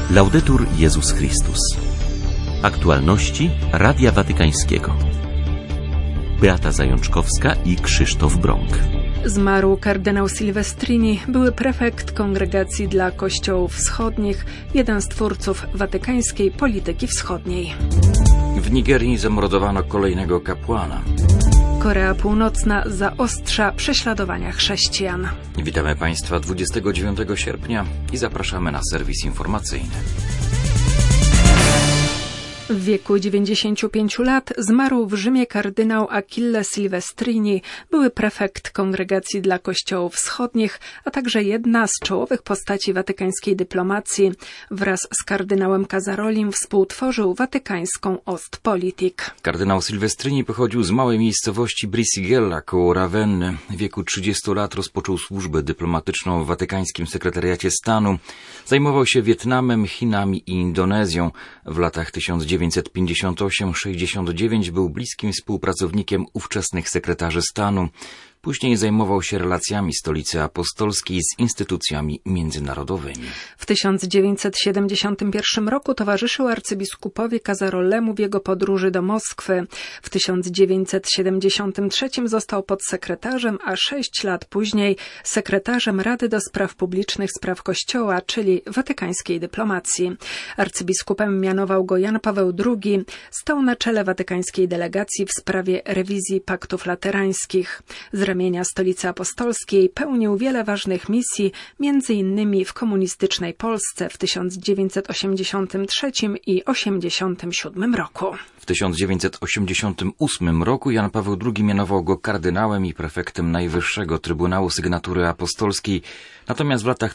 Laudetur Jezus Chrystus. Aktualności Radia Watykańskiego. Beata Zajączkowska i Krzysztof Brąk. Zmarł kardynał Silvestrini, były prefekt Kongregacji dla Kościołów Wschodnich, jeden z twórców watykańskiej polityki wschodniej. W Nigerii zamordowano kolejnego kapłana. Korea Północna zaostrza prześladowania chrześcijan. Witamy Państwa 29 sierpnia i zapraszamy na serwis informacyjny. W wieku 95 lat zmarł w Rzymie kardynał Achille Silvestrini, były prefekt Kongregacji dla Kościołów Wschodnich, a także jedna z czołowych postaci watykańskiej dyplomacji. Wraz z kardynałem Casarolim współtworzył watykańską Ostpolitik. Kardynał Silvestrini pochodził z małej miejscowości Brisigella koło Ravenny. W wieku 30 lat rozpoczął służbę dyplomatyczną w watykańskim sekretariacie stanu. Zajmował się Wietnamem, Chinami i Indonezją. W latach 1958-69 był bliskim współpracownikiem ówczesnych sekretarzy stanu. Później zajmował się relacjami Stolicy Apostolskiej z instytucjami międzynarodowymi. W 1971 roku towarzyszył arcybiskupowi Casarolemu w jego podróży do Moskwy. W 1973 został podsekretarzem, a 6 lat później sekretarzem Rady do Spraw Publicznych Spraw Kościoła, czyli watykańskiej dyplomacji. Arcybiskupem mianował go Jan Paweł II. Stał na czele watykańskiej delegacji w sprawie rewizji paktów laterańskich. Z ramienia Stolicy Apostolskiej pełnił wiele ważnych misji, między innymi w komunistycznej Polsce w 1983 i 1987 roku. W 1988 roku Jan Paweł II mianował go kardynałem i prefektem Najwyższego Trybunału Sygnatury Apostolskiej, natomiast w latach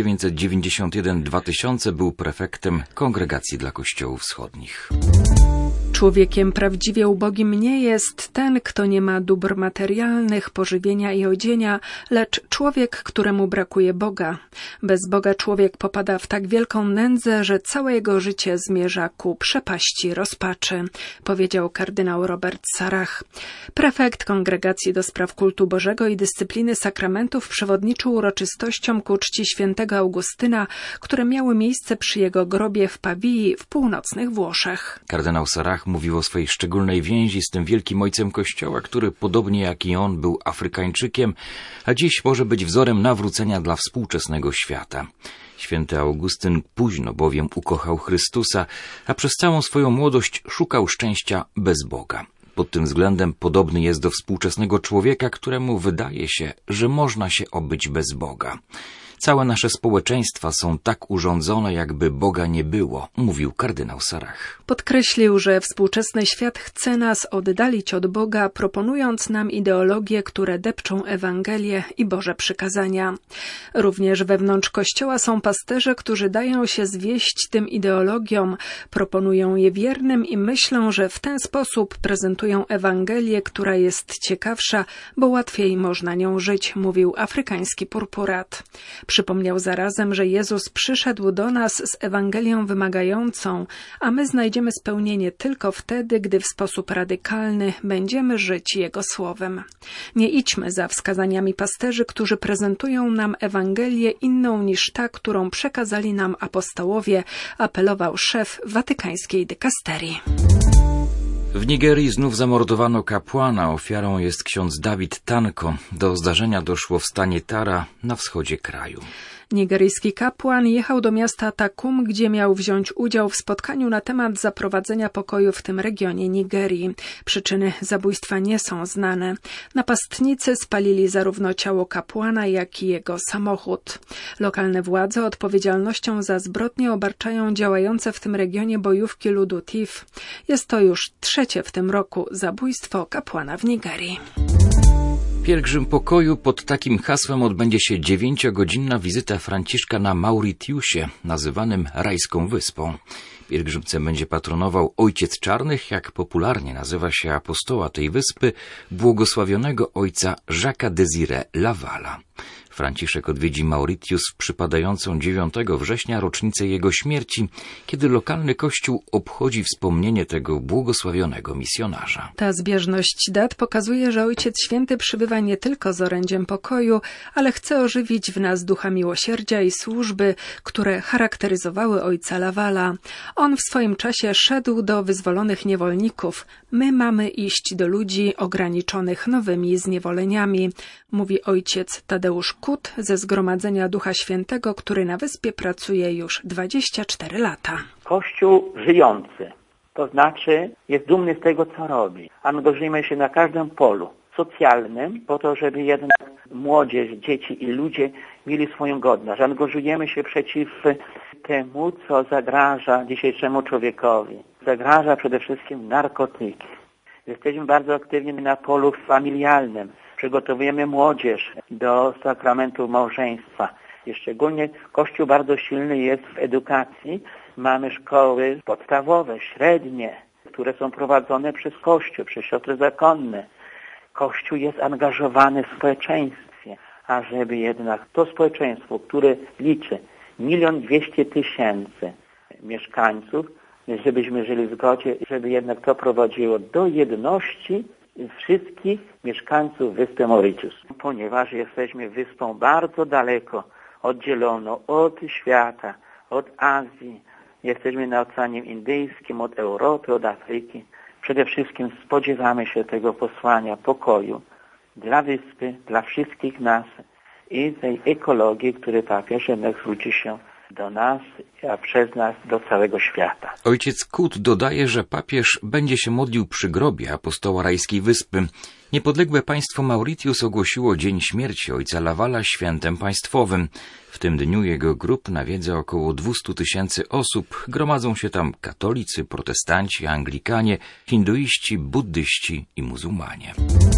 1991-2000 był prefektem Kongregacji dla Kościołów Wschodnich. Człowiekiem prawdziwie ubogim nie jest ten, kto nie ma dóbr materialnych, pożywienia i odzienia, lecz człowiek, któremu brakuje Boga. Bez Boga człowiek popada w tak wielką nędzę, że całe jego życie zmierza ku przepaści rozpaczy, powiedział kardynał Robert Sarach. Prefekt Kongregacji do Spraw Kultu Bożego i Dyscypliny Sakramentów przewodniczył uroczystościom ku czci świętego Augustyna, które miały miejsce przy jego grobie w Pawii w północnych Włoszech. Kardynał Sarach mówił o swojej szczególnej więzi z tym wielkim ojcem Kościoła, który podobnie jak i on był Afrykańczykiem, a dziś może być wzorem nawrócenia dla współczesnego świata. Święty Augustyn późno bowiem ukochał Chrystusa, a przez całą swoją młodość szukał szczęścia bez Boga. Pod tym względem podobny jest do współczesnego człowieka, któremu wydaje się, że można się obyć bez Boga. Całe nasze społeczeństwa są tak urządzone, jakby Boga nie było, mówił kardynał Sarach. Podkreślił, że współczesny świat chce nas oddalić od Boga, proponując nam ideologie, które depczą Ewangelię i Boże przykazania. Również wewnątrz Kościoła są pasterze, którzy dają się zwieść tym ideologiom, proponują je wiernym i myślą, że w ten sposób prezentują Ewangelię, która jest ciekawsza, bo łatwiej można nią żyć, mówił afrykański purpurat. Przypomniał zarazem, że Jezus przyszedł do nas z Ewangelią wymagającą, a my znajdziemy spełnienie tylko wtedy, gdy w sposób radykalny będziemy żyć Jego słowem. Nie idźmy za wskazaniami pasterzy, którzy prezentują nam Ewangelię inną niż ta, którą przekazali nam apostołowie, apelował szef watykańskiej dykasterii. W Nigerii znów zamordowano kapłana. Ofiarą jest ksiądz David Tanko. Do zdarzenia doszło w stanie Tara na wschodzie kraju. Nigeryjski kapłan jechał do miasta Takum, gdzie miał wziąć udział w spotkaniu na temat zaprowadzenia pokoju w tym regionie Nigerii. Przyczyny zabójstwa nie są znane. Napastnicy spalili zarówno ciało kapłana, jak i jego samochód. Lokalne władze odpowiedzialnością za zbrodnię obarczają działające w tym regionie bojówki ludu Tiv. Jest to już trzecie w tym roku zabójstwo kapłana w Nigerii. Pielgrzym pokoju pod takim hasłem odbędzie się 9-godzinna wizyta Franciszka na Mauritiusie, nazywanym Rajską Wyspą. Pielgrzymce będzie patronował Ojciec Czarnych, jak popularnie nazywa się apostoła tej wyspy, błogosławionego ojca Jacques'a Désiré Lavala. Franciszek odwiedzi Mauritius w przypadającą 9 września rocznicę jego śmierci, kiedy lokalny kościół obchodzi wspomnienie tego błogosławionego misjonarza. Ta zbieżność dat pokazuje, że Ojciec Święty przybywa nie tylko z orędziem pokoju, ale chce ożywić w nas ducha miłosierdzia i służby, które charakteryzowały ojca Lawala. On w swoim czasie szedł do wyzwolonych niewolników. My mamy iść do ludzi ograniczonych nowymi zniewoleniami, mówi ojciec Tadeusz Kut ze Zgromadzenia Ducha Świętego, który na wyspie pracuje już 24 lata. Kościół żyjący, to znaczy jest dumny z tego, co robi. Angażujemy się na każdym polu socjalnym po to, żeby jednak młodzież, dzieci i ludzie mieli swoją godność. Angażujemy się przeciw temu, co zagraża dzisiejszemu człowiekowi. Zagraża przede wszystkim narkotyki. Jesteśmy bardzo aktywni na polu familialnym. Przygotowujemy młodzież do sakramentu małżeństwa. I szczególnie Kościół bardzo silny jest w edukacji. Mamy szkoły podstawowe, średnie, które są prowadzone przez Kościół, przez siostry zakonne. Kościół jest angażowany w społeczeństwie, a żeby jednak to społeczeństwo, które liczy 1 200 000 mieszkańców, żebyśmy żyli w zgodzie, żeby jednak to prowadziło do jedności wszystkich mieszkańców wyspy Mauritius. Ponieważ jesteśmy wyspą bardzo daleko oddzieloną od świata, od Azji, jesteśmy na Oceanie Indyjskim, od Europy, od Afryki. Przede wszystkim spodziewamy się tego posłania pokoju dla wyspy, dla wszystkich nas i tej ekologii, który papież jednak zwróci się do nas, a przez nas do całego świata. Ojciec Kut dodaje, że papież będzie się modlił przy grobie apostoła Rajskiej Wyspy. Niepodległe państwo Mauritius ogłosiło dzień śmierci ojca Lawala świętem państwowym. W tym dniu jego grób nawiedza około 200 000 osób. Gromadzą się tam katolicy, protestanci, anglikanie, hinduiści, buddyści i muzułmanie.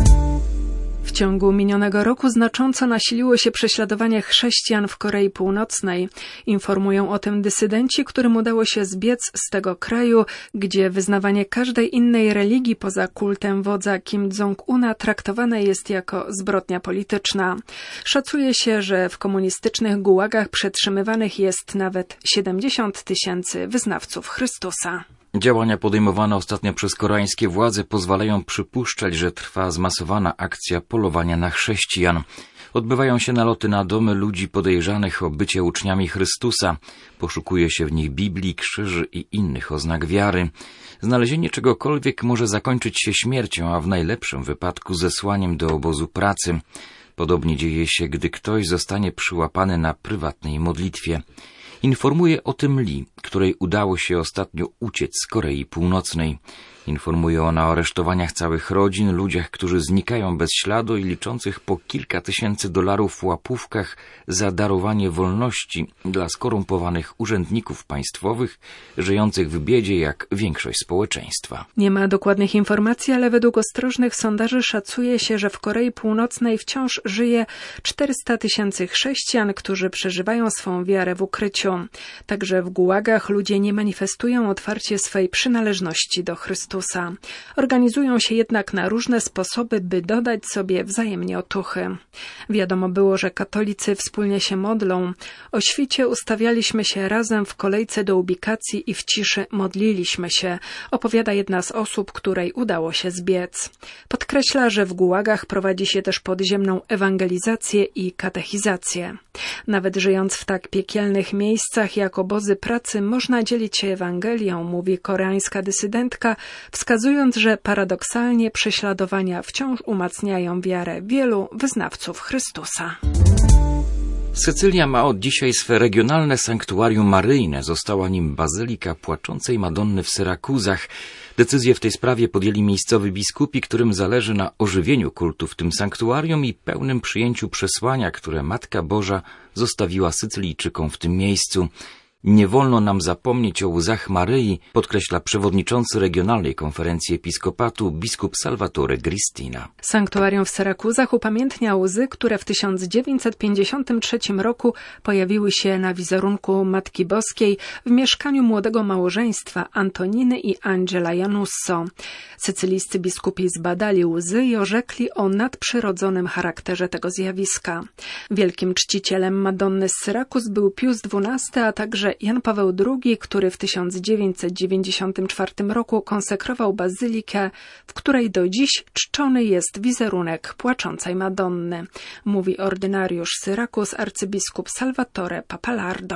W ciągu minionego roku znacząco nasiliło się prześladowanie chrześcijan w Korei Północnej. Informują o tym dysydenci, którym udało się zbiec z tego kraju, gdzie wyznawanie każdej innej religii poza kultem wodza Kim Jong-una traktowane jest jako zbrodnia polityczna. Szacuje się, że w komunistycznych gułagach przetrzymywanych jest nawet 70 000 wyznawców Chrystusa. Działania podejmowane ostatnio przez koreańskie władze pozwalają przypuszczać, że trwa zmasowana akcja polowania na chrześcijan. Odbywają się naloty na domy ludzi podejrzanych o bycie uczniami Chrystusa. Poszukuje się w nich Biblii, krzyży i innych oznak wiary. Znalezienie czegokolwiek może zakończyć się śmiercią, a w najlepszym wypadku zesłaniem do obozu pracy. Podobnie dzieje się, gdy ktoś zostanie przyłapany na prywatnej modlitwie. Informuje o tym Lee, której udało się ostatnio uciec z Korei Północnej. Informuje ona o aresztowaniach całych rodzin, ludziach, którzy znikają bez śladu i liczących po kilka tysięcy dolarów w łapówkach za darowanie wolności dla skorumpowanych urzędników państwowych, żyjących w biedzie jak większość społeczeństwa. Nie ma dokładnych informacji, ale według ostrożnych sondaży szacuje się, że w Korei Północnej wciąż żyje 400 000 chrześcijan, którzy przeżywają swą wiarę w ukryciu. Także w gułagach ludzie nie manifestują otwarcie swej przynależności do Chrystusa. Organizują się jednak na różne sposoby, by dodać sobie wzajemnie otuchy. Wiadomo było, że katolicy wspólnie się modlą. O świcie ustawialiśmy się razem w kolejce do ubikacji i w ciszy modliliśmy się, opowiada jedna z osób, której udało się zbiec. Podkreśla, że w gułagach prowadzi się też podziemną ewangelizację i katechizację. Nawet żyjąc w tak piekielnych miejscach jak obozy pracy, można dzielić się Ewangelią, mówi koreańska dysydentka, wskazując, że paradoksalnie prześladowania wciąż umacniają wiarę wielu wyznawców Chrystusa. Sycylia ma od dzisiaj swe regionalne sanktuarium maryjne. Została nim Bazylika Płaczącej Madonny w Syrakuzach. Decyzję w tej sprawie podjęli miejscowi biskupi, którym zależy na ożywieniu kultu w tym sanktuarium i pełnym przyjęciu przesłania, które Matka Boża zostawiła Sycylijczykom w tym miejscu. Nie wolno nam zapomnieć o łzach Maryi, podkreśla przewodniczący Regionalnej Konferencji Episkopatu biskup Salvatore Gristina. Sanktuarium w Syrakuzach upamiętnia łzy, które w 1953 roku pojawiły się na wizerunku Matki Boskiej w mieszkaniu młodego małżeństwa Antoniny i Angela Janusso. Sycylijscy biskupi zbadali łzy i orzekli o nadprzyrodzonym charakterze tego zjawiska. Wielkim czcicielem Madonny z Syrakus był Pius XII, a także Jan Paweł II, który w 1994 roku konsekrował bazylikę, w której do dziś czczony jest wizerunek płaczącej Madonny, mówi ordynariusz Syrakus arcybiskup Salvatore Papalardo.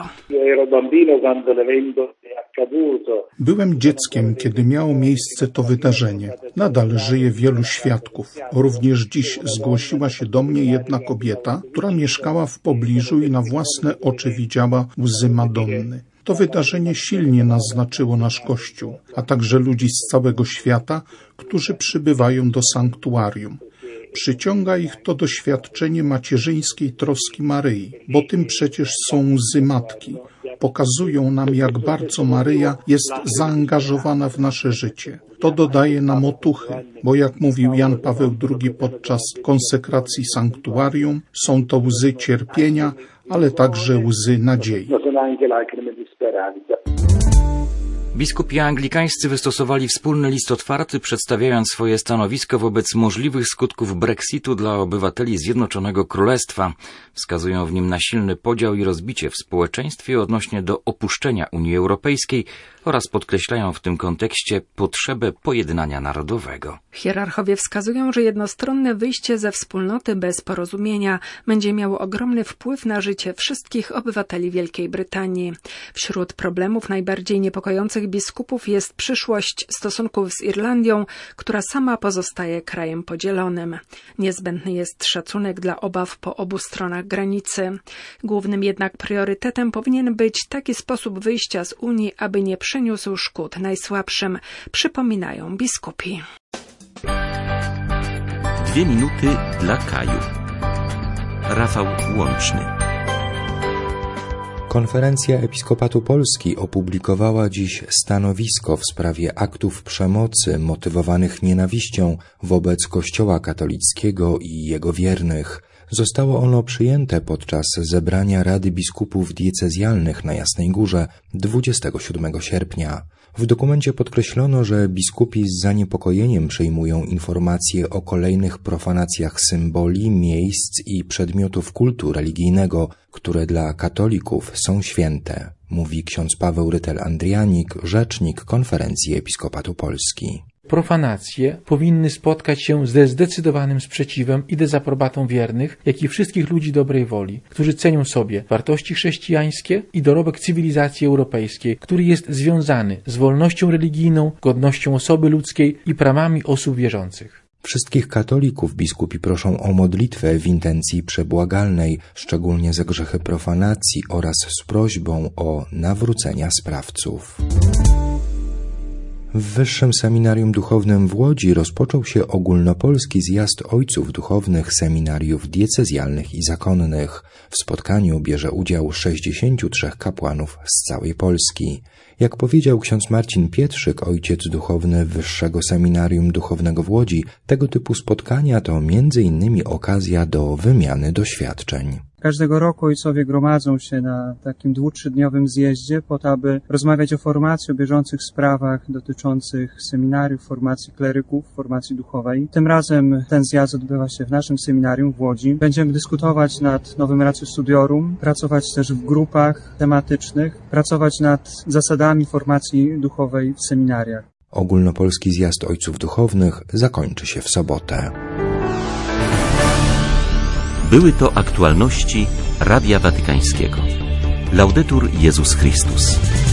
Byłem dzieckiem, kiedy miało miejsce to wydarzenie. Nadal żyje wielu świadków. Również dziś zgłosiła się do mnie jedna kobieta, która mieszkała w pobliżu i na własne oczy widziała łzy Madonny. To wydarzenie silnie naznaczyło nasz Kościół, a także ludzi z całego świata, którzy przybywają do sanktuarium. Przyciąga ich to doświadczenie macierzyńskiej troski Maryi, bo tym przecież są łzy matki. Pokazują nam, jak bardzo Maryja jest zaangażowana w nasze życie. To dodaje nam otuchy, bo jak mówił Jan Paweł II podczas konsekracji sanktuarium, są to łzy cierpienia, ale także łzy nadziei. Biskupi anglikańscy wystosowali wspólny list otwarty, przedstawiając swoje stanowisko wobec możliwych skutków Brexitu dla obywateli Zjednoczonego Królestwa. Wskazują w nim na silny podział i rozbicie w społeczeństwie odnośnie do opuszczenia Unii Europejskiej oraz podkreślają w tym kontekście potrzebę pojednania narodowego. Hierarchowie wskazują, że jednostronne wyjście ze wspólnoty bez porozumienia będzie miało ogromny wpływ na życie wszystkich obywateli Wielkiej Brytanii. Wśród problemów najbardziej niepokojących biskupów jest przyszłość stosunków z Irlandią, która sama pozostaje krajem podzielonym. Niezbędny jest szacunek dla obaw po obu stronach granicy. Głównym jednak priorytetem powinien być taki sposób wyjścia z Unii, aby nie przyniósł szkód najsłabszym, przypominają biskupi. 2 minuty dla Kaju. Rafał Łączny. Konferencja Episkopatu Polski opublikowała dziś stanowisko w sprawie aktów przemocy motywowanych nienawiścią wobec Kościoła katolickiego i jego wiernych. Zostało ono przyjęte podczas zebrania Rady Biskupów Diecezjalnych na Jasnej Górze 27 sierpnia. W dokumencie podkreślono, że biskupi z zaniepokojeniem przyjmują informacje o kolejnych profanacjach symboli, miejsc i przedmiotów kultu religijnego, które dla katolików są święte, mówi ksiądz Paweł Rytel-Andrianik, rzecznik Konferencji Episkopatu Polski. Profanacje powinny spotkać się ze zdecydowanym sprzeciwem i dezaprobatą wiernych, jak i wszystkich ludzi dobrej woli, którzy cenią sobie wartości chrześcijańskie i dorobek cywilizacji europejskiej, który jest związany z wolnością religijną, godnością osoby ludzkiej i prawami osób wierzących. Wszystkich katolików biskupi proszą o modlitwę w intencji przebłagalnej, szczególnie za grzechy profanacji oraz z prośbą o nawrócenia sprawców. W Wyższym Seminarium Duchownym w Łodzi rozpoczął się ogólnopolski zjazd ojców duchownych seminariów diecezjalnych i zakonnych. W spotkaniu bierze udział 63 kapłanów z całej Polski. Jak powiedział ksiądz Marcin Pietrzyk, ojciec duchowny Wyższego Seminarium Duchownego w Łodzi, tego typu spotkania to m.in. okazja do wymiany doświadczeń. Każdego roku ojcowie gromadzą się na takim 2-3-dniowym zjeździe po to, aby rozmawiać o formacji, o bieżących sprawach dotyczących seminariów, formacji kleryków, formacji duchowej. Tym razem ten zjazd odbywa się w naszym seminarium w Łodzi. Będziemy dyskutować nad nowym ratio studiorum, pracować też w grupach tematycznych, pracować nad zasadami formacji duchowej w seminariach. Ogólnopolski zjazd ojców duchownych zakończy się w sobotę. Były to aktualności Radia Watykańskiego. Laudetur Jezus Chrystus.